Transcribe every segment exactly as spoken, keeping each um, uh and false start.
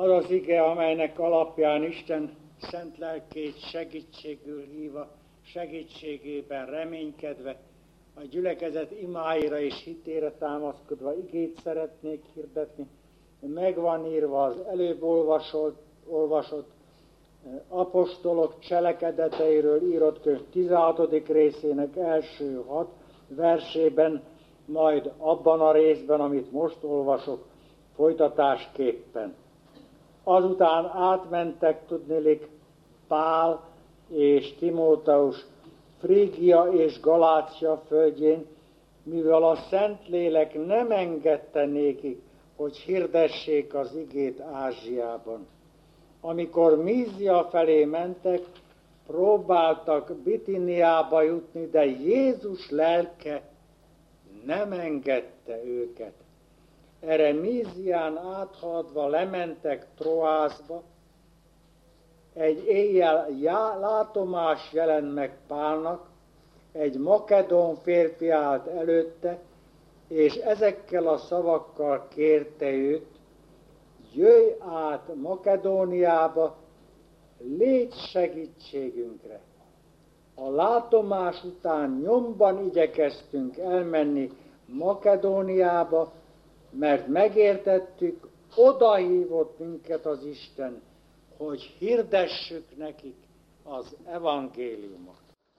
Az az ige, amelynek alapján Isten szent lelkét segítségül hívva, segítségében reménykedve, a gyülekezet imáira és hitére támaszkodva igét szeretnék hirdetni. Meg van írva az előbb olvasott, olvasott apostolok cselekedeteiről írott könyv tizenhatodik részének első hat versében, majd abban a részben, amit most olvasok, folytatásképpen. Azután átmentek, tudniillik, Pál és Timóteus Frígia és Galácia földjén, mivel a Szentlélek nem engedte nékik, hogy hirdessék az igét Ázsiában. Amikor Mízia felé mentek, próbáltak Bitiniába jutni, de Jézus lelke nem engedte őket. Erre Mízián áthaladva lementek Troászba, egy éjjel já, látomás jelent meg Pálnak, egy makedón férfi állt előtte, és ezekkel a szavakkal kérte őt, jöjj át Makedóniába, légy segítségünkre. A látomás után nyomban igyekeztünk elmenni Makedóniába, mert megértettük, odahívott minket az Isten, hogy hirdessük nekik az evangéliumot.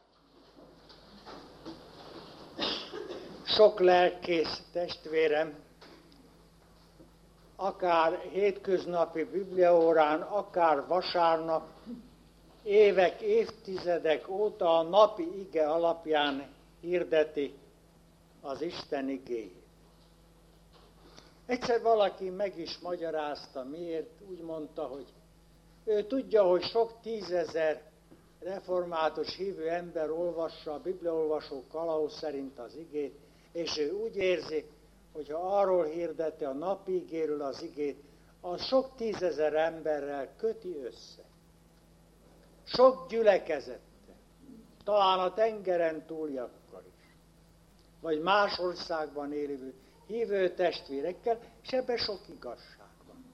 Sok lelkész testvérem, akár hétköznapi bibliaórán, akár vasárnap, évek, évtizedek óta a napi ige alapján hirdeti az Isten igéjét. Egyszer valaki meg is magyarázta, miért, úgy mondta, hogy ő tudja, hogy sok tízezer református hívő ember olvassa a bibliaolvasó kalauz szerint az igét, és ő úgy érzi, hogyha arról hirdeti a napi igéről az igét, az sok tízezer emberrel köti össze. Sok gyülekezettel, talán a tengeren túliakkal is, vagy más országban élő hívő testvérekkel, és ebben sok igazság van.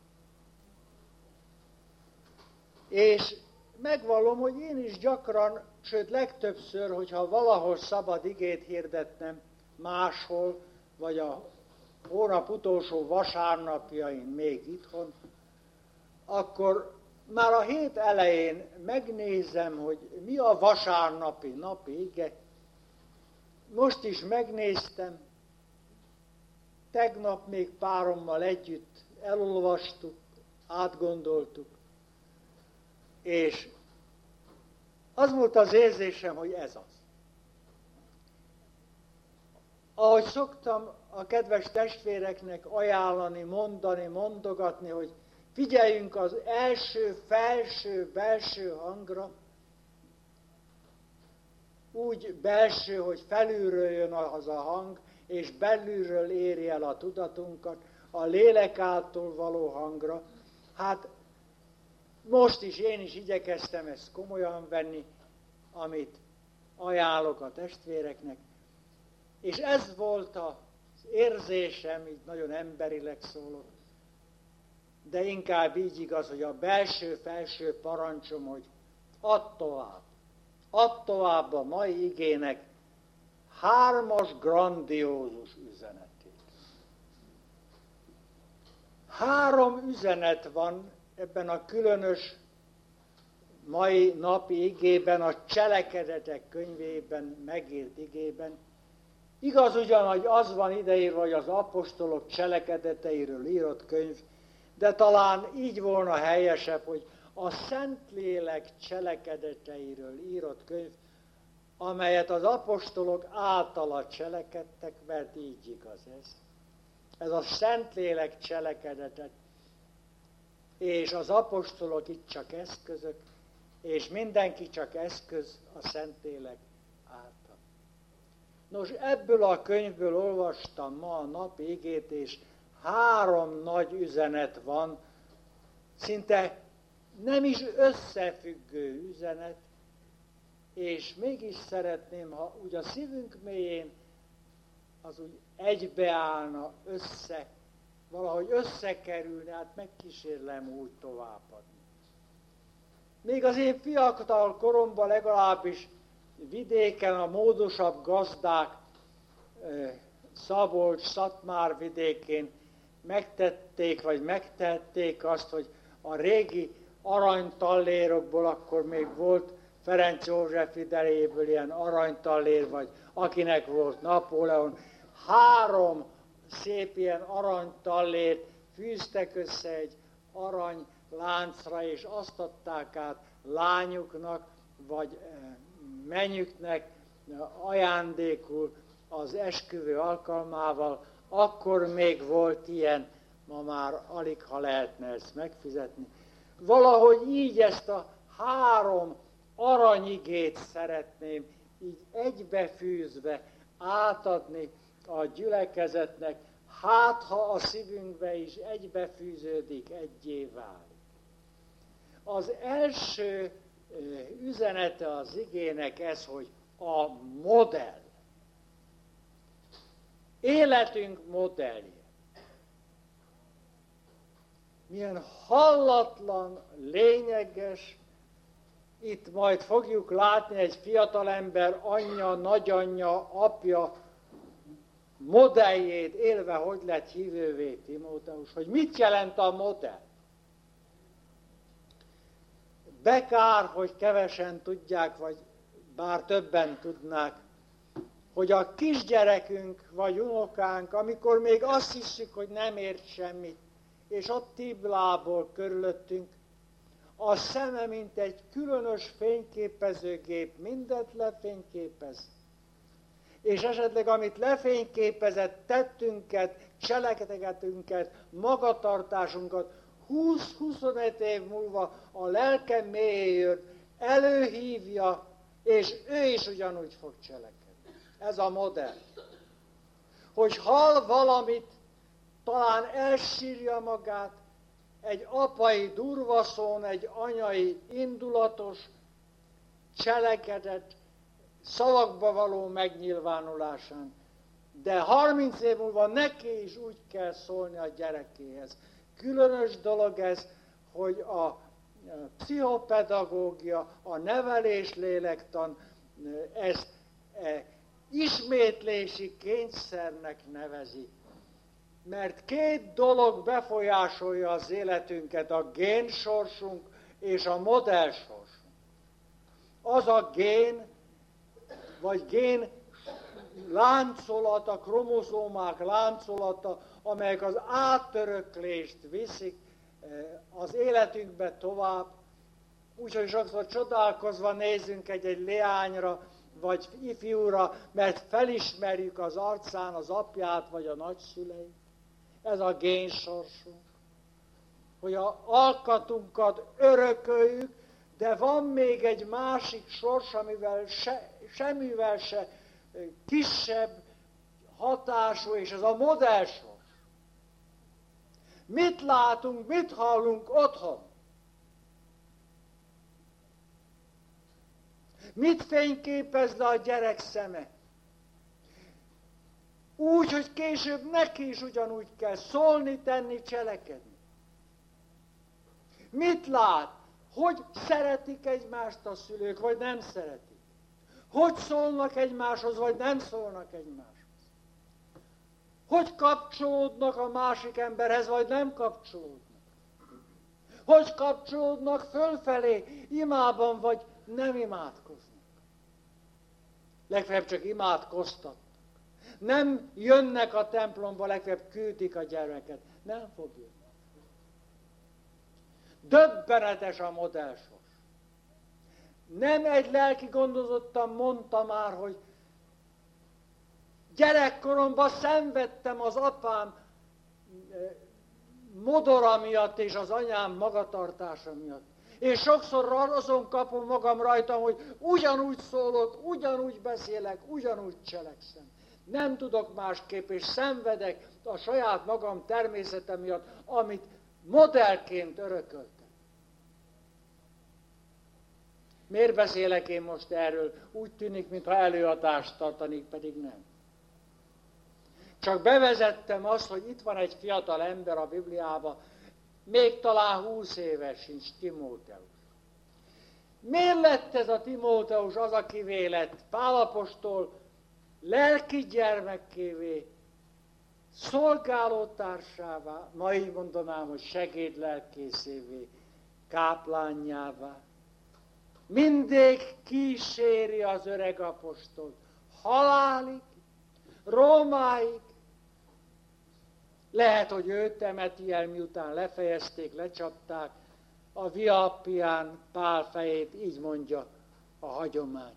És megvallom, hogy én is gyakran, sőt legtöbbször, hogyha valahol szabad igét hirdetnem, máshol, vagy a hónap utolsó vasárnapjain még itthon, akkor már a hét elején megnézem, hogy mi a vasárnapi napi ige. Most is megnéztem, tegnap még párommal együtt elolvastuk, átgondoltuk, és az volt az érzésem, hogy ez az. Ahogy szoktam a kedves testvéreknek ajánlani, mondani, mondogatni, hogy figyeljünk az első, felső, belső hangra, úgy belső, hogy felülről jön az a hang, és belülről éri el a tudatunkat, a lélek által való hangra. Hát most is én is igyekeztem ezt komolyan venni, amit ajánlok a testvéreknek, és ez volt az érzésem, így nagyon emberileg szólok, de inkább így igaz, hogy a belső-felső parancsom, hogy add tovább. Add tovább a mai igének hármas grandiózus üzenetét. Három üzenet van ebben a különös mai napi igében, a cselekedetek könyvében megírt igében. Igaz ugyan, hogy az van ideírva, hogy az apostolok cselekedeteiről írott könyv, de talán így volna helyesebb, hogy a Szentlélek cselekedeteiről írott könyv, amelyet az apostolok általa cselekedtek, mert így igaz ez. Ez a Szentlélek cselekedetet, és az apostolok itt csak eszközök, és mindenki csak eszköz a Szentlélek által. Nos, ebből a könyvből olvastam ma a napi igét, és három nagy üzenet van, szinte nem is összefüggő üzenet, és mégis szeretném, ha úgy a szívünk mélyén az úgy egybeállna, össze valahogy összekerülne, hát megkísérlem úgy továbbadni. Még az én fiatal koromban legalábbis vidéken a módosabb gazdák, Szabolcs, Szatmár vidékén megtették, vagy megtették azt, hogy a régi aranytallérokból, akkor még volt Ferenc József idejéből ilyen aranytallér, vagy akinek volt Napóleon, három szép ilyen aranytallért fűztek össze egy aranyláncra, és azt adták át lányuknak, vagy mennyüknek ajándékul az esküvő alkalmával. Akkor még volt ilyen, ma már alig ha lehetne ezt megfizetni. Valahogy így ezt a három aranyigét szeretném így egybefűzve átadni a gyülekezetnek, hát ha a szívünkbe is egybefűződik, egyé válik. Az első üzenete az igének ez, hogy a modell. Életünk modellje. Milyen hallatlan, lényeges, itt majd fogjuk látni egy fiatalember anyja, nagyanyja, apja modelljét élve, hogy lett hívővé Timóteus, hogy mit jelent a modell. Bekár, hogy kevesen tudják, vagy bár többen tudnák, hogy a kisgyerekünk vagy unokánk, amikor még azt hiszük, hogy nem ért semmit, és ott tiblából körülöttünk, a szeme, mint egy különös fényképezőgép, mindent lefényképez. És esetleg, amit lefényképezett, tettünket, cselekedetünket, magatartásunkat, húsz-huszonöt év múlva a lelke mélyéről előhívja, és ő is ugyanúgy fog cselekedni. Ez a modell. Hogy hall valamit, talán elsírja magát, egy apai durvaszón, egy anyai indulatos cselekedet, szavakba való megnyilvánulásán. De harminc év múlva neki is úgy kell szólni a gyerekéhez. Különös dolog ez, hogy a pszichopedagógia, a neveléslélektan ezt e, ismétlési kényszernek nevezi. Mert két dolog befolyásolja az életünket, a génsorsunk és a modellsorsunk. Az a gén, vagy gén láncolata, kromozómák láncolata, amelyek az átöröklést viszik az életünkbe tovább. Úgyhogy sokszor csodálkozva nézünk egy-egy leányra, vagy ifjúra, mert felismerjük az arcán az apját, vagy a nagyszüleit. Ez a génsorsunk. Hogy az alkatunkat örököljük, de van még egy másik sors, amivel se, semmivel se kisebb hatású, és ez a modellsors. Mit látunk, mit hallunk otthon? Mit fényképez le a gyerek szeme? Úgy, hogy később neki is ugyanúgy kell szólni, tenni, cselekedni. Mit lát? Hogy szeretik egymást a szülők, vagy nem szeretik? Hogy szólnak egymáshoz, vagy nem szólnak egymáshoz? Hogy kapcsolódnak a másik emberhez, vagy nem kapcsolódnak? Hogy kapcsolódnak fölfelé, imában, vagy nem imádkoznak? Legfeljebb csak imádkoztatnak. Nem jönnek a templomba, legfeljebb küldik a gyermeket. Nem fog jönni. Döbbenetes a modellsors. Nem egy lelki gondozottan mondta már, hogy gyerekkoromban szenvedtem az apám modora miatt és az anyám magatartása miatt. És sokszor azon kapom magam rajtam, hogy ugyanúgy szólok, ugyanúgy beszélek, ugyanúgy cselekszem. Nem tudok másképp, és szenvedek a saját magam természete miatt, amit modellként örököltem. Miért beszélek én most erről? Úgy tűnik, mintha előadást tartanék, pedig nem. Csak bevezettem azt, hogy itt van egy fiatal ember a Bibliában, még talán húsz éves sincs, Timóteus. Miért lett ez a Timóteus az, akivé lett Pál apostol lelki gyermekkévé, szolgálótársává, ma így mondanám, hogy segédlelkészévé, káplánjává. Mindig kíséri az öreg apostolt, halálig, Rómáig. Lehet, hogy őt temeti el, miután lefejezték, lecsapták, a Via Appián Pál fejét, így mondja a hagyomány.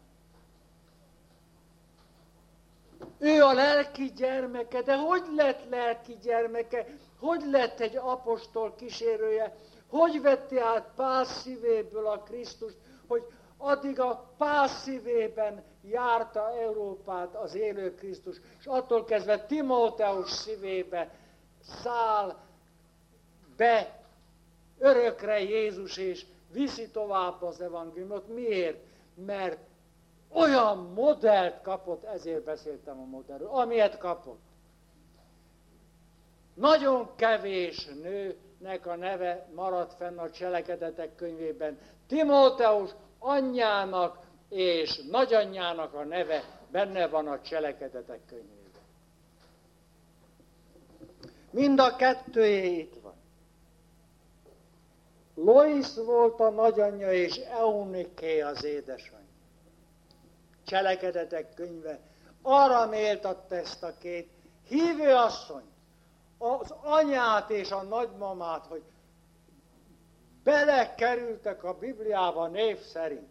Ő a lelki gyermeke, de hogy lett lelki gyermeke? Hogy lett egy apostol kísérője? Hogy vette át Pál szívéből a Krisztust, hogy addig a Pál szívében járta Európát az élő Krisztus, és attól kezdve Timóteus szívébe száll be örökre Jézus, és viszi tovább az evangéliumot. Miért? Mert olyan modellt kapott, ezért beszéltem a modellről, amilyet kapott. Nagyon kevés nőnek a neve maradt fenn a Cselekedetek könyvében. Timóteus anyjának és nagyanyjának a neve benne van a Cselekedetek könyvében. Mind a kettőjé itt van. Lois volt a nagyanyja, és Euniké az édesanyja. Cselekedetek könyve arra méltatta ezt a két hívő asszonyt, az anyát és a nagymamát, hogy belekerültek a Bibliába név szerint.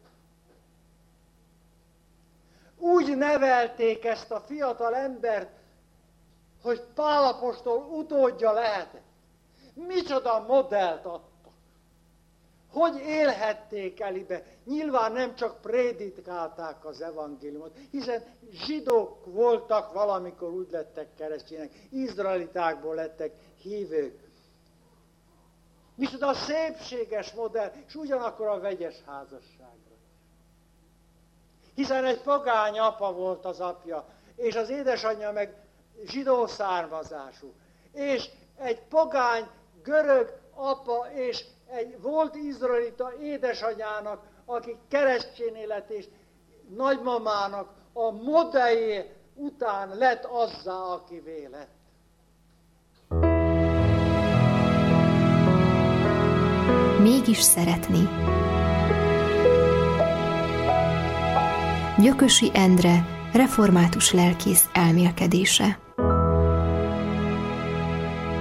Úgy nevelték ezt a fiatal embert, hogy Pál apostol utódja lehetett. Micsoda modellt adtak. Hogy élhették elibe? Nyilván nem csak prédikálták az evangéliumot, hiszen zsidók voltak, valamikor úgy lettek keresztények, izraelitákból lettek hívők. Micsoda szépséges modell, és ugyanakkor a vegyes házasságra. Hiszen egy pogány apa volt az apja, és az édesanyja meg zsidó származású. És egy pogány görög apa és egy volt izraelita édesanyának, aki keresztény élet és nagymamának a modellje után lett azzá, akivé lett. Mégis szeretni. Gyökösi Endre, református lelkész elmélkedése.